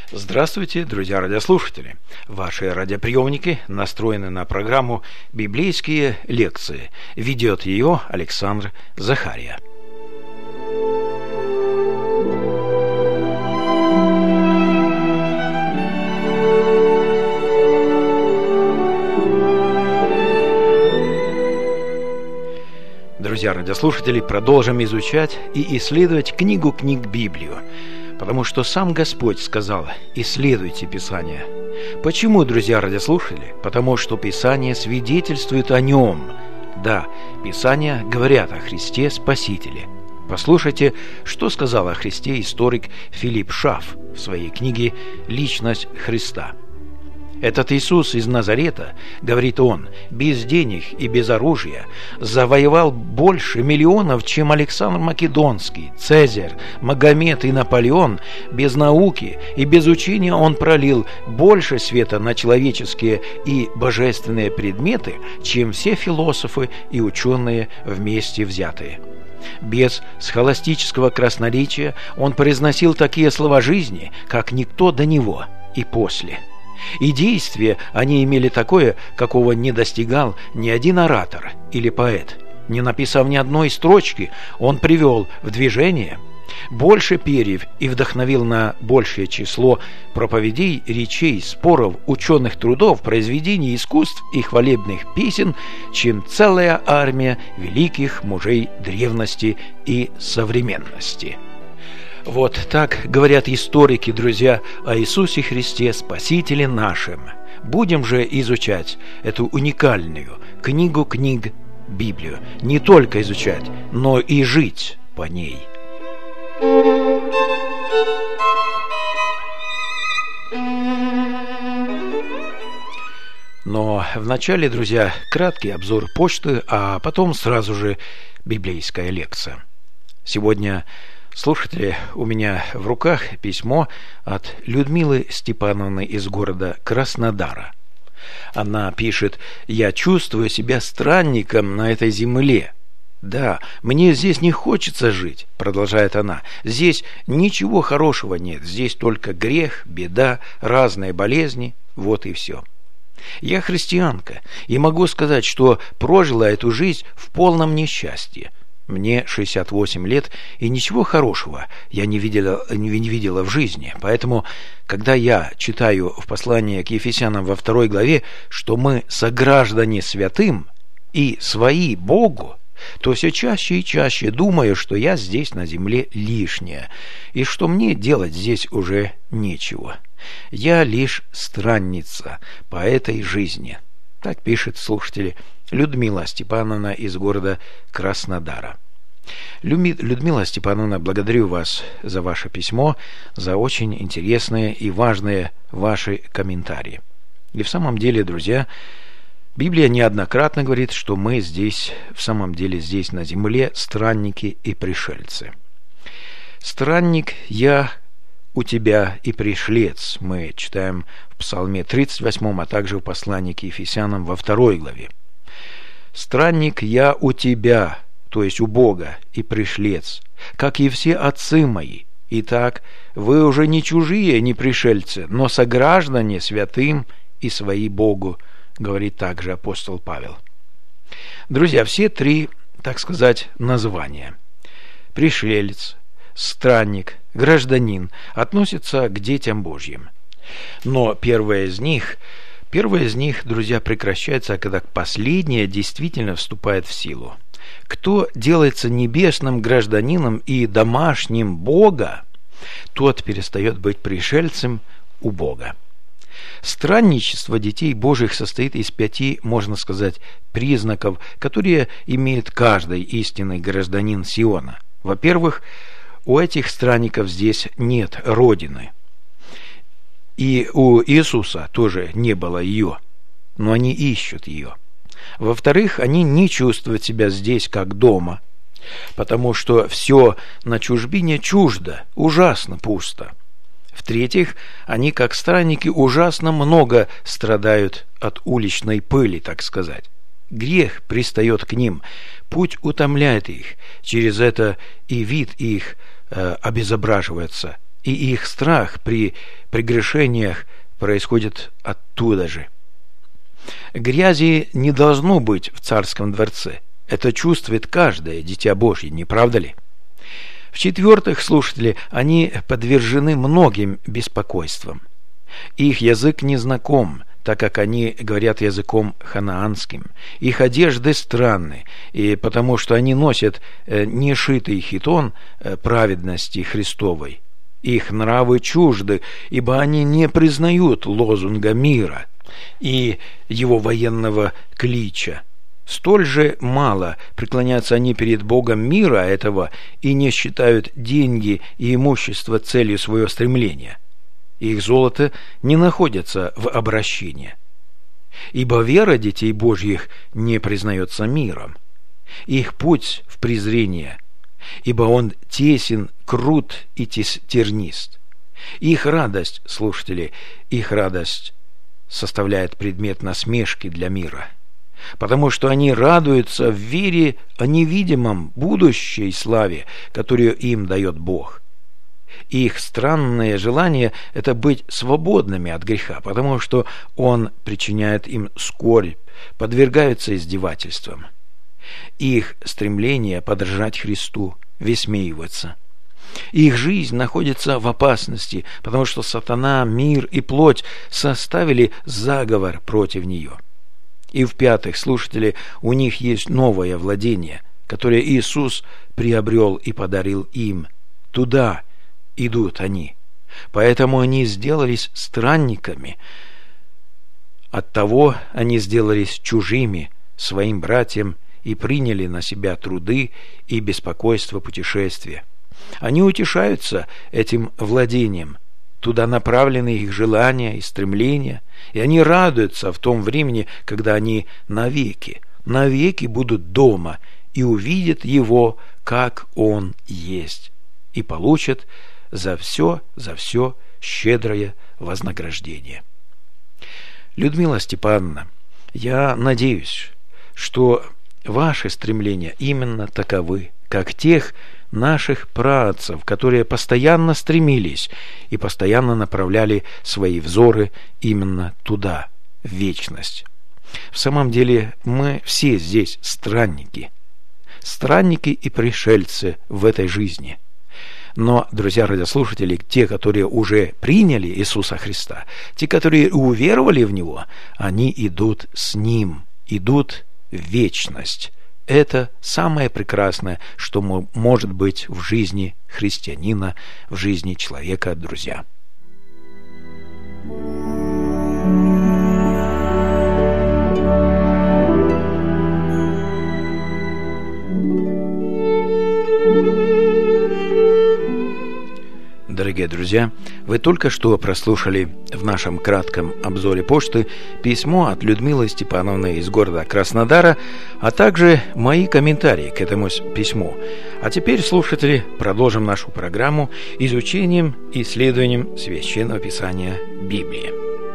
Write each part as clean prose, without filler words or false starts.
Здравствуйте, друзья радиослушатели! Ваши радиоприемники настроены на программу «Библейские лекции». Ведет ее Александр Захария. Друзья радиослушатели, продолжим изучать и исследовать книгу книг Библию. Потому что сам Господь сказал: исследуйте Писание. Почему, друзья радиослушатели? Потому что Писание свидетельствует о Нем. Да, Писания говорят о Христе Спасителе. Послушайте, что сказал о Христе историк Филипп Шафф в своей книге «Личность Христа». Этот Иисус из Назарета, говорит он, без денег и без оружия завоевал больше миллионов, чем Александр Македонский, Цезарь, Магомед и Наполеон. Без науки и без учения он пролил больше света на человеческие и божественные предметы, чем все философы и ученые вместе взятые. Без схоластического красноречия он произносил такие слова жизни, как никто до него и после. И действия они имели такое, какого не достигал ни один оратор или поэт. Не написав ни одной строчки, он привел в движение больше перьев и вдохновил на большее число проповедей, речей, споров, ученых трудов, произведений искусств и хвалебных песен, чем целая армия великих мужей древности и современности. Вот так говорят историки, друзья, о Иисусе Христе, Спасителе нашем. Будем же изучать эту уникальную книгу книг Библию. Не только изучать, но и жить по ней. Но вначале, друзья, краткий обзор почты, а потом сразу же библейская лекция. Сегодня, слушатели, у меня в руках письмо от Людмилы Степановны из города Краснодара. Она пишет: «Я чувствую себя странником на этой земле. Да, мне здесь не хочется жить», продолжает она. «Здесь ничего хорошего нет, здесь только грех, беда, разные болезни, вот и все. Я христианка и могу сказать, что прожила эту жизнь в полном несчастье. Мне 68 лет, и ничего хорошего я не видела в жизни. Поэтому, когда я читаю в послании к Ефесянам во 2 главе, что мы сограждане святым и свои Богу, то все чаще и чаще думаю, что я здесь на земле лишняя, и что мне делать здесь уже нечего. Я лишь странница по этой жизни». Так пишет, слушатели, Людмила Степановна из города Краснодара. Людмила Степановна, благодарю вас за ваше письмо, за очень интересные и важные ваши комментарии. И в самом деле, друзья, Библия неоднократно говорит, что мы здесь, в самом деле, здесь на земле странники и пришельцы. «Странник я у тебя и пришлец», мы читаем в Псалме 38, а также в послании к Ефесянам во 2 главе. «Странник я у тебя», то есть у Бога, и пришлец, как и все отцы мои. Итак, вы уже не чужие, не пришельцы, но сограждане святым и свои Богу, говорит также апостол Павел. Друзья, все три, так сказать, названия – пришелец, странник, гражданин – относятся к детям Божьим. Но первое из них, друзья, прекращается, когда последнее действительно вступает в силу. Кто делается небесным гражданином и домашним Бога, тот перестает быть пришельцем у Бога. Странничество детей Божьих состоит из 5, можно сказать, признаков, которые имеет каждый истинный гражданин Сиона. Во-первых, у этих странников здесь нет родины. И у Иисуса тоже не было ее, но они ищут ее. Во-вторых, они не чувствуют себя здесь как дома, потому что все на чужбине чуждо, ужасно пусто. В-третьих, они, как странники, ужасно много страдают от уличной пыли, так сказать. Грех пристает к ним, путь утомляет их, через это и вид их обезображивается, и их страх при прегрешениях происходит оттуда же. Грязи не должно быть в царском дворце. Это чувствует каждое дитя Божье, не правда ли? В-четвертых, слушатели, они подвержены многим беспокойствам. Их язык не знаком, так как они говорят языком ханаанским. Их одежды странны, и потому что они носят не шитый хитон праведности Христовой. Их нравы чужды, ибо они не признают лозунга мира и его военного клича. Столь же мало преклонятся они перед Богом мира этого и не считают деньги и имущество целью своего стремления. Их золото не находится в обращении. Ибо вера детей Божьих не признается миром. Их путь в презрение, ибо он тесен, крут и тернист. Их радость, слушатели, их радость составляет предмет насмешки для мира, потому что они радуются в вере о невидимом будущей славе, которую им дает Бог. Их странное желание – это быть свободными от греха, потому что он причиняет им скорбь, подвергаются издевательствам. Их стремление подражать Христу высмеивается. Их жизнь находится в опасности, потому что сатана, мир и плоть составили заговор против нее. И в-пятых, слушатели, у них есть новое владение, которое Иисус приобрел и подарил им. Туда идут они. Поэтому они сделались странниками. Оттого они сделались чужими своим братьям и приняли на себя труды и беспокойство путешествия. Они утешаются этим владением. Туда направлены их желания и стремления, и они радуются в том времени, когда они навеки будут дома и увидят его, как он есть, и получат за все щедрое вознаграждение. Людмила Степановна, я надеюсь, что ваши стремления именно таковы, как тех наших праотцев, которые постоянно стремились и постоянно направляли свои взоры именно туда, в вечность. В самом деле мы все здесь странники и пришельцы в этой жизни. Но, друзья радиослушатели, те, которые уже приняли Иисуса Христа, те, которые уверовали в Него, они идут с Ним, идут в вечность. Это самое прекрасное, что может быть в жизни христианина, в жизни человека, друзья. Дорогие друзья, вы только что прослушали в нашем кратком обзоре почты письмо от Людмилы Степановны из города Краснодара, а также мои комментарии к этому письму. А теперь, слушатели, продолжим нашу программу изучением и исследованием Священного Писания Библии.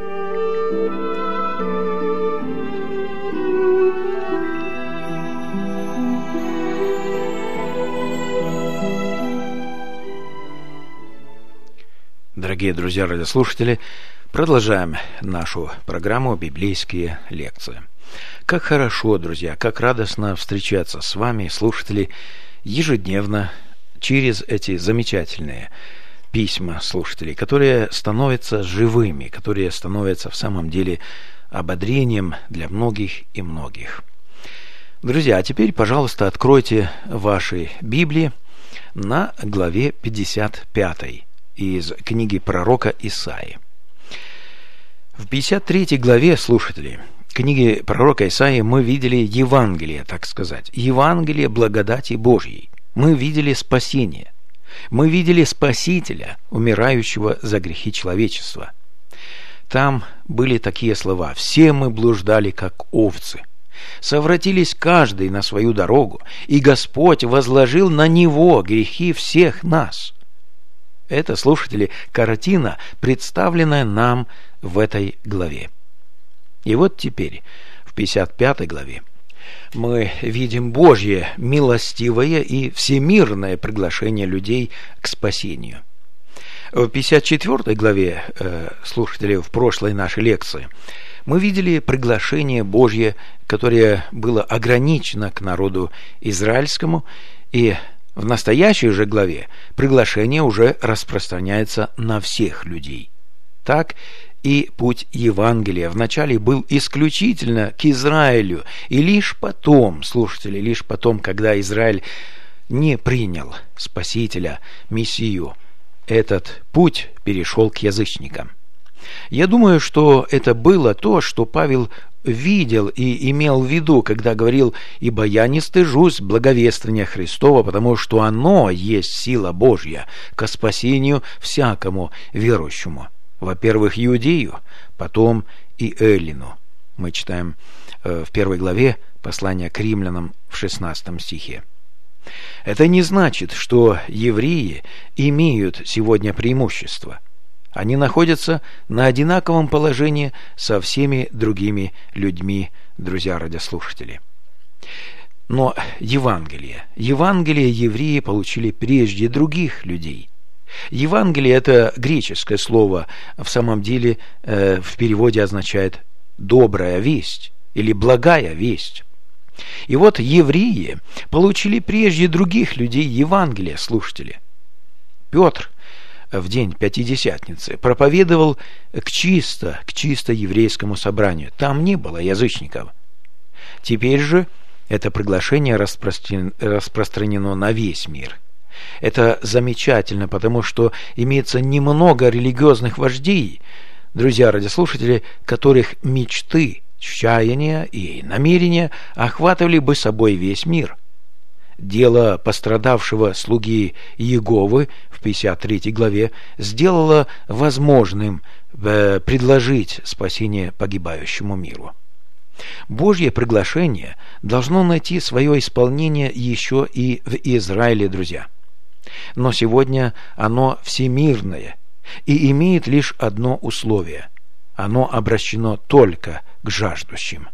Дорогие друзья радиослушатели, продолжаем нашу программу «Библейские лекции». Как хорошо, друзья, как радостно встречаться с вами, слушатели, ежедневно через эти замечательные письма слушателей, которые становятся живыми, которые становятся в самом деле ободрением для многих и многих. Друзья, а теперь, пожалуйста, откройте ваши Библии на главе 55 из книги пророка Исаии. В 53 главе, слушатели, книги пророка Исаии мы видели Евангелие, так сказать, Евангелие благодати Божьей. Мы видели спасение. Мы видели Спасителя, умирающего за грехи человечества. Там были такие слова: «Все мы блуждали, как овцы, совратились каждый на свою дорогу, и Господь возложил на Него грехи всех нас». Это, слушатели, картина, представленная нам в этой главе. И вот теперь, в 55 главе, мы видим Божье милостивое и всемирное приглашение людей к спасению. В 54 главе, слушатели, в прошлой нашей лекции, мы видели приглашение Божье, которое было ограничено к народу израильскому, и в настоящей же главе приглашение уже распространяется на всех людей. Так и путь Евангелия вначале был исключительно к Израилю, и лишь потом, слушатели, лишь потом, когда Израиль не принял Спасителя, Мессию, этот путь перешел к язычникам. Я думаю, что это было то, что Павел видел и имел в виду, когда говорил: «Ибо я не стыжусь благовествования Христова, потому что оно есть сила Божья ко спасению всякому верующему, во-первых, иудею, потом и эллину». Мы читаем в 1 главе послания к римлянам в 16 стихе. Это не значит, что евреи имеют сегодня преимущество. Они находятся на одинаковом положении со всеми другими людьми, друзья радиослушатели. Но Евангелие евреи получили прежде других людей. Евангелие – это греческое слово, в самом деле в переводе означает «добрая весть» или «благая весть». И вот евреи получили прежде других людей Евангелие, слушатели. Петр в день Пятидесятницы проповедовал к чисто еврейскому собранию. Там не было язычников. Теперь же это приглашение распространено на весь мир. Это замечательно, потому что имеется немного религиозных вождей, друзья радиослушатели, которых мечты, чаяния и намерения охватывали бы собой весь мир. Дело пострадавшего слуги Иеговы в 53 главе сделало возможным предложить спасение погибающему миру. Божье приглашение должно найти свое исполнение еще и в Израиле, друзья. Но сегодня оно всемирное и имеет лишь одно условие – оно обращено только к жаждущим.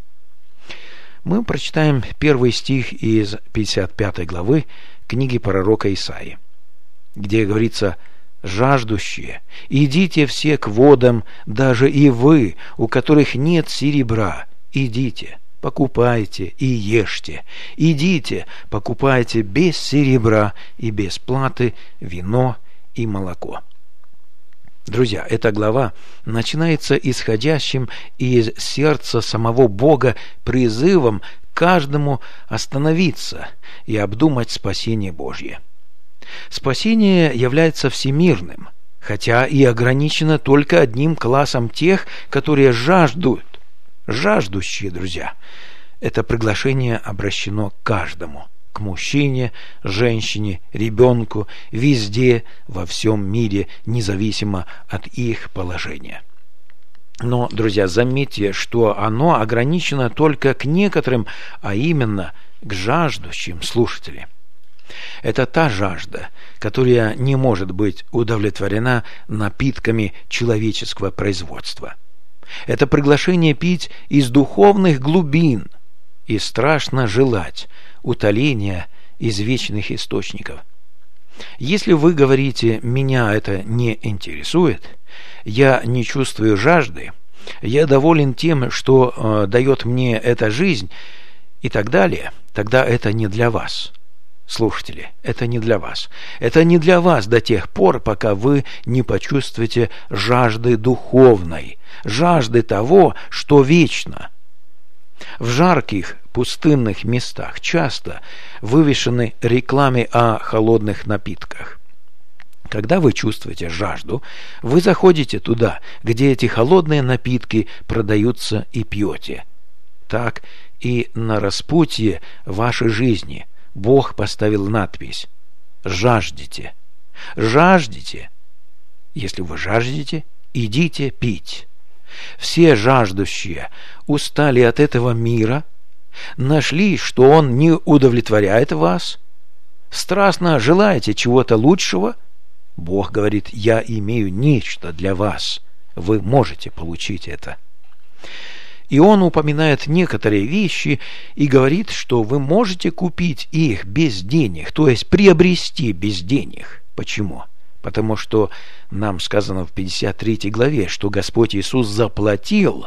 Мы прочитаем первый стих из 55 главы книги пророка Исаии, где говорится: «Жаждущие, идите все к водам, даже и вы, у которых нет серебра, идите, покупайте и ешьте, идите, покупайте без серебра и без платы вино и молоко». Друзья, эта глава начинается исходящим из сердца самого Бога призывом каждому остановиться и обдумать спасение Божье. Спасение является всемирным, хотя и ограничено только одним классом тех, которые жаждут. Жаждущие, друзья. Это приглашение обращено к каждому. К мужчине, женщине, ребенку, везде, во всем мире, независимо от их положения. Но, друзья, заметьте, что оно ограничено только к некоторым, а именно к жаждущим, слушателям. Это та жажда, которая не может быть удовлетворена напитками человеческого производства. Это приглашение пить из духовных глубин и страшно желать утоления из вечных источников. Если вы говорите: «Меня это не интересует, я не чувствую жажды, я доволен тем, что дает мне эта жизнь», и так далее, тогда это не для вас. Слушатели, это не для вас. Это не для вас до тех пор, пока вы не почувствуете жажды духовной, жажды того, что вечно. В жарких пустынных местах часто вывешены рекламы о холодных напитках. Когда вы чувствуете жажду, вы заходите туда, где эти холодные напитки продаются, и пьете. Так и на распутье вашей жизни Бог поставил надпись: «Жаждете». Жаждете. Если вы жаждете, идите пить. Все жаждущие устали от этого мира, нашли, что он не удовлетворяет вас, страстно желаете чего-то лучшего. Бог говорит: «Я имею нечто для вас, вы можете получить это». И он упоминает некоторые вещи и говорит, что вы можете купить их без денег, то есть приобрести без денег. Почему? потому что нам сказано в 53 главе, что Господь Иисус заплатил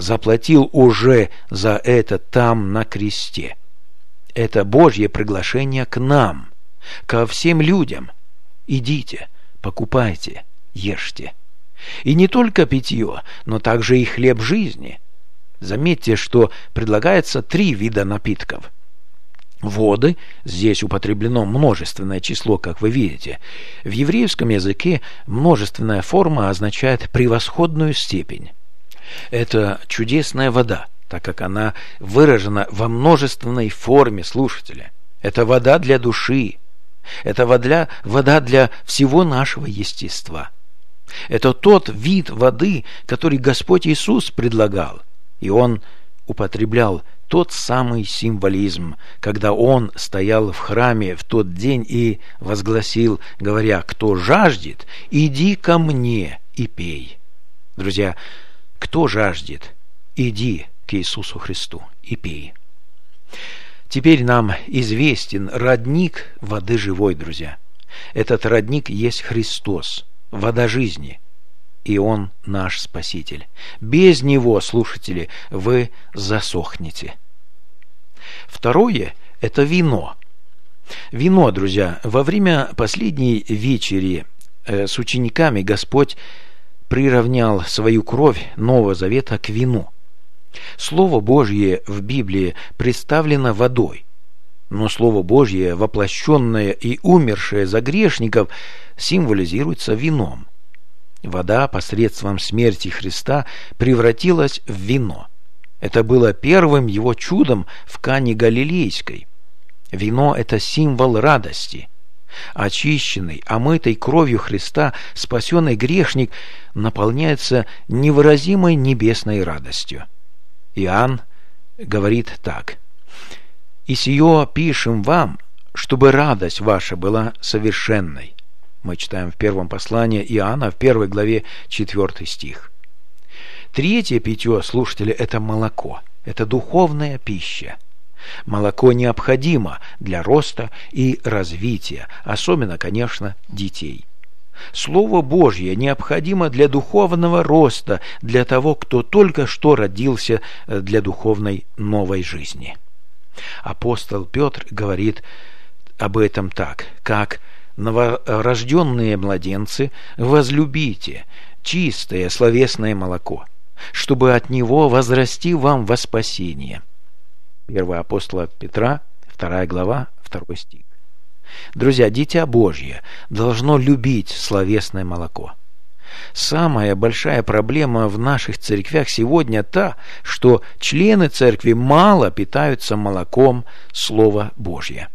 уже за это там на кресте. Это Божье приглашение к нам, ко всем людям. Идите, покупайте, ешьте. И не только питье, но также и хлеб жизни. Заметьте, что предлагается 3 вида напитков. Воды, здесь употреблено множественное число, как вы видите. В еврейском языке множественная форма означает превосходную степень. Это чудесная вода, так как она выражена во множественной форме, слушатели. Это вода для души. Это вода для всего нашего естества. Это тот вид воды, который Господь Иисус предлагал. И Он употреблял тот самый символизм, когда Он стоял в храме в тот день и возгласил, говоря: «Кто жаждет, иди ко мне и пей». Друзья, кто жаждет, иди к Иисусу Христу и пей. Теперь нам известен родник воды живой, друзья. Этот родник есть Христос, вода жизни, и Он наш Спаситель. Без Него, слушатели, вы засохнете. Второе – это вино. Вино, друзья, во время последней вечери с учениками Господь приравнял свою кровь Нового Завета к вину. Слово Божье в Библии представлено водой, но Слово Божье, воплощенное и умершее за грешников, символизируется вином. Вода посредством смерти Христа превратилась в вино. Это было первым Его чудом в Кане Галилейской. Вино – это символ радости. Очищенный, омытый кровью Христа, спасенный грешник наполняется невыразимой небесной радостью. Иоанн говорит так: «И сие пишем вам, чтобы радость ваша была совершенной». Мы читаем в первом послании Иоанна, в 1 главе 4 стих. Третье питье, слушатели, это молоко. Это духовная пища. Молоко необходимо для роста и развития, особенно, конечно, детей. Слово Божье необходимо для духовного роста, для того, кто только что родился для духовной новой жизни. Апостол Петр говорит об этом так: «Как новорожденные младенцы, возлюбите чистое словесное молоко, чтобы от него возрасти вам во спасение». 1 апостола Петра, 2 глава, 2 стих. Друзья, дитя Божье должно любить словесное молоко. Самая большая проблема в наших церквях сегодня та, что члены церкви мало питаются молоком Слова Божьего.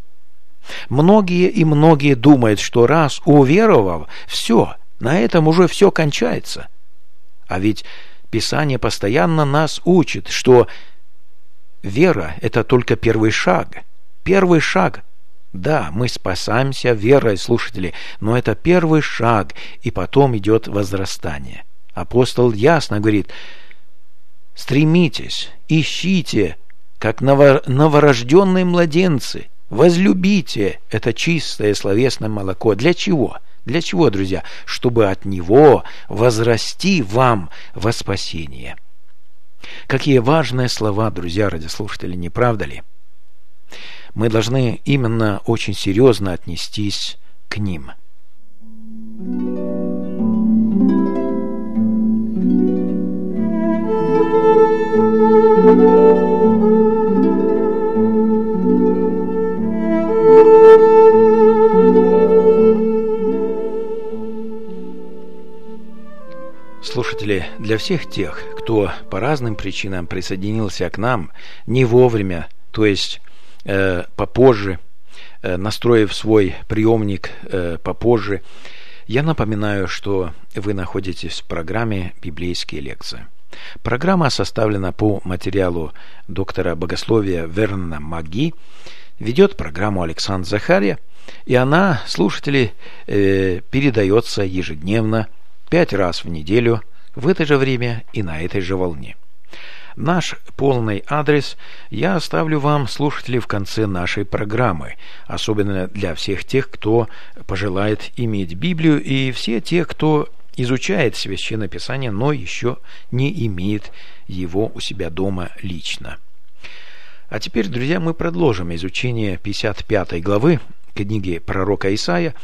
Многие думают, что раз уверовав, все, на этом уже все кончается. А ведь Писание постоянно нас учит, что вера – это только первый шаг. Первый шаг. Да, мы спасаемся верой, слушатели, но это первый шаг, и потом идет возрастание. Апостол ясно говорит: стремитесь, ищите, как новорожденные младенцы, возлюбите это чистое словесное молоко. Для чего? Для чего, друзья? Чтобы от него возрасти вам во спасение. Какие важные слова, друзья, радиослушатели, не правда ли? Мы должны именно очень серьезно отнестись к ним. Слушатели, для всех тех, кто по разным причинам присоединился к нам не вовремя, то есть попозже, настроив свой приемник попозже, я напоминаю, что вы находитесь в программе «Библейские лекции». Программа составлена по материалу доктора богословия Вернона Маги, ведет программу Александр Захарья, и она, слушатели, передается ежедневно 5 раз в неделю в это же время и на этой же волне. Наш полный адрес я оставлю вам, слушатели, в конце нашей программы, особенно для всех тех, кто пожелает иметь Библию, и все те, кто изучает Священное Писание, но еще не имеет его у себя дома лично. А теперь, друзья, мы продолжим изучение 55 главы книги пророка Исаия.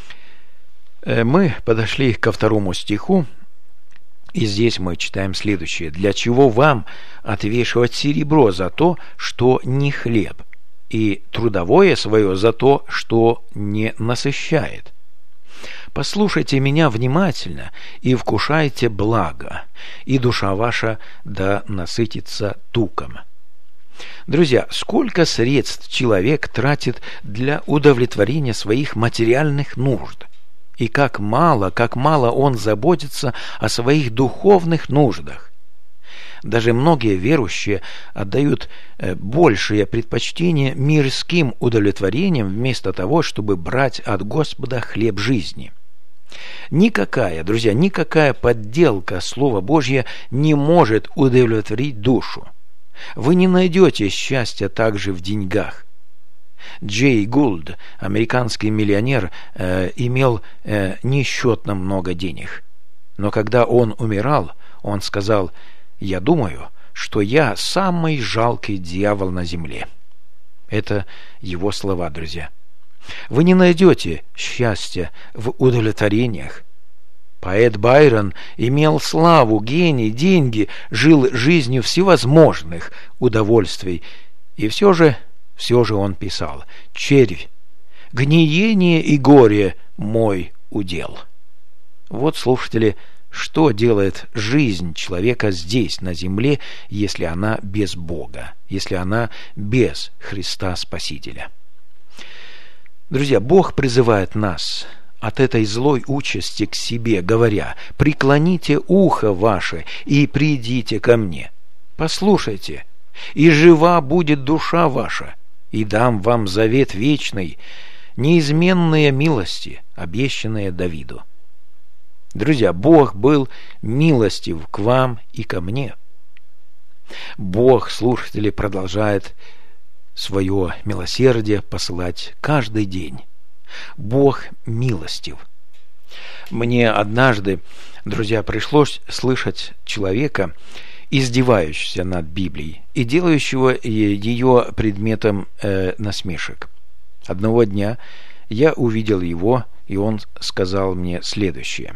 Мы подошли ко 2 стиху, и здесь мы читаем следующее. «Для чего вам отвешивать серебро за то, что не хлеб, и трудовое свое за то, что не насыщает? Послушайте меня внимательно и вкушайте благо, и душа ваша да насытится туком». Друзья, сколько средств человек тратит для удовлетворения своих материальных нужд? И как мало он заботится о своих духовных нуждах. Даже многие верующие отдают большее предпочтение мирским удовлетворениям вместо того, чтобы брать от Господа хлеб жизни. Никакая подделка Слова Божьего не может удовлетворить душу. Вы не найдете счастья также в деньгах. Джей Гулд, американский миллионер, имел несчетно много денег. Но когда он умирал, он сказал: «Я думаю, что я самый жалкий дьявол на земле». Это его слова, друзья. Вы не найдете счастья в удовлетворениях. Поэт Байрон имел славу, гений, деньги, жил жизнью всевозможных удовольствий, и все же он писал: «Червь, гниение и горе мой удел». Вот, слушатели, что делает жизнь человека здесь, на земле, если она без Бога, если она без Христа Спасителя. Друзья, Бог призывает нас от этой злой участи к себе, говоря: «Преклоните ухо ваше и придите ко мне. Послушайте, и жива будет душа ваша, и дам вам завет вечный, неизменные милости, обещанные Давиду». Друзья, Бог был милостив к вам и ко мне. Бог, слушатели, продолжает свое милосердие посылать каждый день. Бог милостив. Мне однажды, друзья, пришлось слышать человека, издевающегося над Библией и делающего ее предметом насмешек. Одного дня я увидел его, и он сказал мне следующее: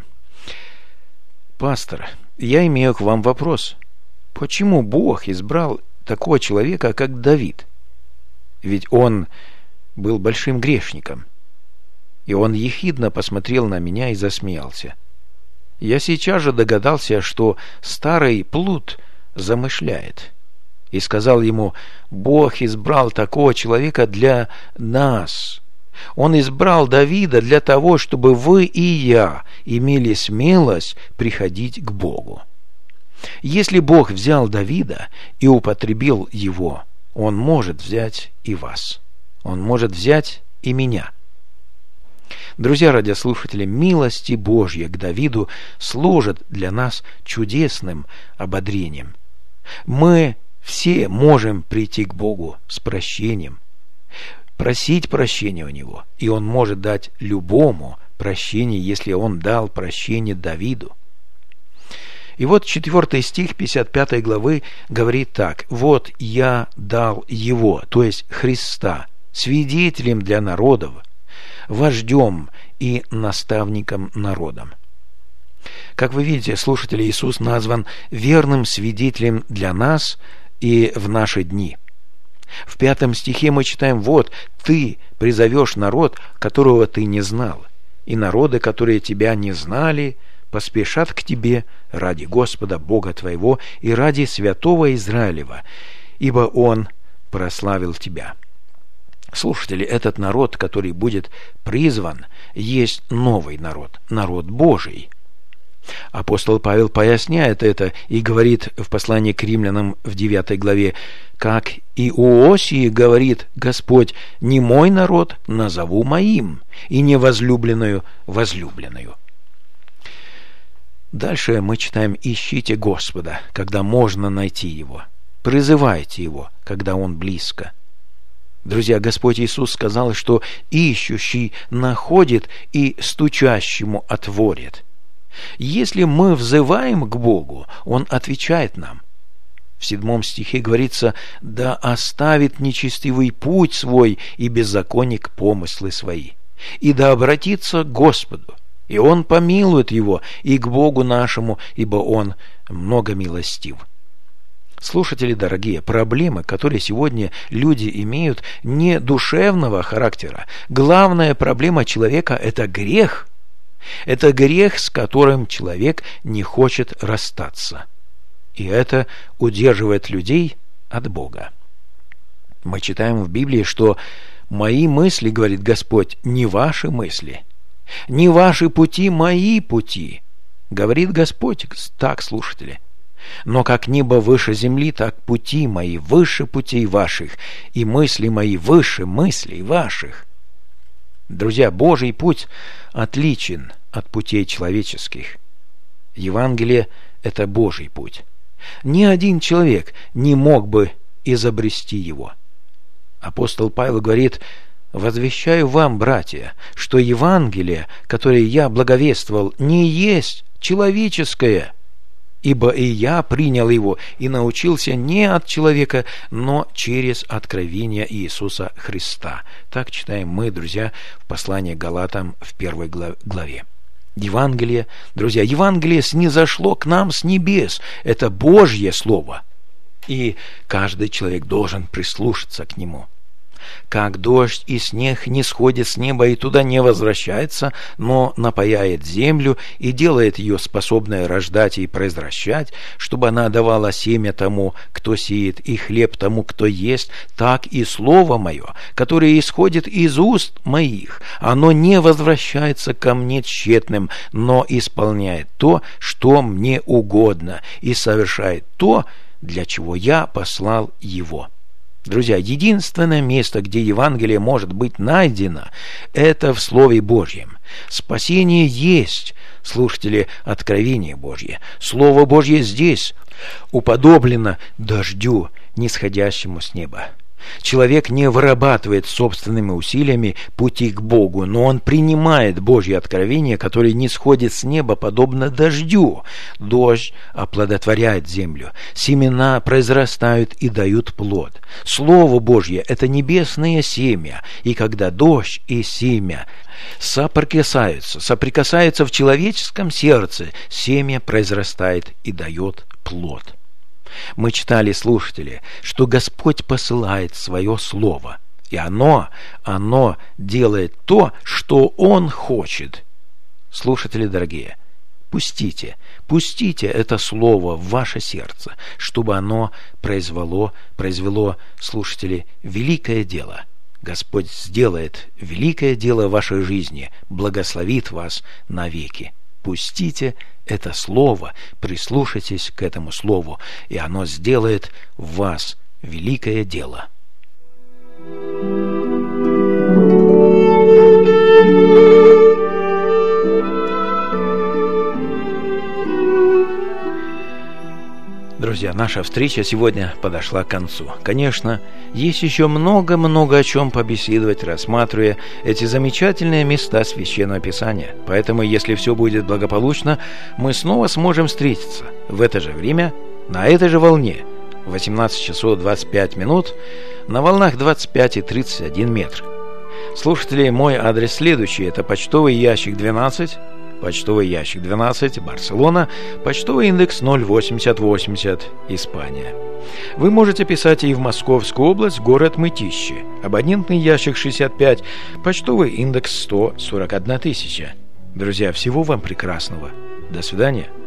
«Пастор, я имею к вам вопрос. Почему Бог избрал такого человека, как Давид? Ведь он был большим грешником». И он ехидно посмотрел на меня и засмеялся. Я сейчас же догадался, что старый плут замышляет, и сказал ему: «Бог избрал такого человека для нас. Он избрал Давида для того, чтобы вы и я имели смелость приходить к Богу. Если Бог взял Давида и употребил его, Он может взять и вас. Он может взять и меня». Друзья радиослушатели, милости Божьи к Давиду служат для нас чудесным ободрением. Мы все можем прийти к Богу с прощением, просить прощения у Него, и Он может дать любому прощение, если Он дал прощение Давиду. И вот 4 стих 55 главы говорит так: «Вот я дал Его», то есть Христа, свидетелем для народов, вождем и наставником народам. Как вы видите, слушатели, Иисус назван верным свидетелем для нас и в наши дни. В 5 стихе мы читаем: «Вот ты призовешь народ, которого ты не знал, и народы, которые тебя не знали, поспешат к тебе ради Господа Бога твоего и ради святого Израилева, ибо Он прославил тебя». Слушатели, этот народ, который будет призван, есть новый народ, народ Божий. Апостол Павел поясняет это и говорит в послании к римлянам в 9 главе: «Как и у Осии говорит Господь: не мой народ назову моим, и не возлюбленную возлюбленную». Дальше мы читаем: «Ищите Господа, когда можно найти Его. Призывайте Его, когда Он близко». Друзья, Господь Иисус сказал, что ищущий находит и стучащему отворит. Если мы взываем к Богу, Он отвечает нам. В 7 стихе говорится: «Да оставит нечестивый путь свой и беззаконник помыслы свои, и да обратится к Господу, и Он помилует его, и к Богу нашему, ибо Он многомилостив». Слушатели дорогие, проблемы, которые сегодня люди имеют, не душевного характера. Главная проблема человека – это грех. Это грех, с которым человек не хочет расстаться. И это удерживает людей от Бога. Мы читаем в Библии, что «мои мысли, — говорит Господь, — не ваши мысли, не ваши пути, мои пути», — говорит Господь. Так, слушатели. «Но как небо выше земли, так пути мои выше путей ваших, и мысли мои выше мыслей ваших». Друзья, Божий путь отличен от путей человеческих. Евангелие – это Божий путь. Ни один человек не мог бы изобрести его. Апостол Павел говорит: «Возвещаю вам, братья, что Евангелие, которое я благовествовал, не есть человеческое, ибо и я принял его и научился не от человека, но через откровение Иисуса Христа». Так читаем мы, друзья, в послании к Галатам в 1 главе. Евангелие, друзья, Евангелие снизошло к нам с небес. Это Божье Слово. И каждый человек должен прислушаться к нему. Как дождь и снег не сходит с неба и туда не возвращается, но напояет землю и делает ее способной рождать и произвращать, чтобы она давала семя тому, кто сеет, и хлеб тому, кто ест, так и слово мое, которое исходит из уст моих, оно не возвращается ко мне тщетным, но исполняет то, что мне угодно, и совершает то, для чего я послал его». Друзья, единственное место, где Евангелие может быть найдено, это в Слове Божьем. Спасение есть, слушатели, откровение Божье. Слово Божье здесь уподоблено дождю, нисходящему с неба. Человек не вырабатывает собственными усилиями пути к Богу, но он принимает Божье откровение, которое нисходит с неба, подобно дождю. Дождь оплодотворяет землю, семена произрастают и дают плод. Слово Божье – это небесное семя, и когда дождь и семя соприкасаются в человеческом сердце, семя произрастает и дает плод. Мы читали, слушатели, что Господь посылает свое Слово, и оно делает то, что Он хочет. Слушатели дорогие, пустите это Слово в ваше сердце, чтобы оно произвело, слушатели, великое дело. Господь сделает великое дело в вашей жизни, благословит вас навеки. Пустите это Слово, прислушайтесь к этому Слову, и оно сделает в вас великое дело. Друзья, наша встреча сегодня подошла к концу. Конечно, есть еще много-много о чем побеседовать, рассматривая эти замечательные места Священного Писания. Поэтому, если все будет благополучно, мы снова сможем встретиться в это же время, на этой же волне, в 18 часов 25 минут, на волнах 25 и 31 метр. Слушатели, мой адрес следующий. Это почтовый ящик 12, Барселона, почтовый индекс 08080, Испания. Вы можете писать и в Московскую область, город Мытищи, абонентный ящик 65, почтовый индекс 141 000. Друзья, всего вам прекрасного. До свидания.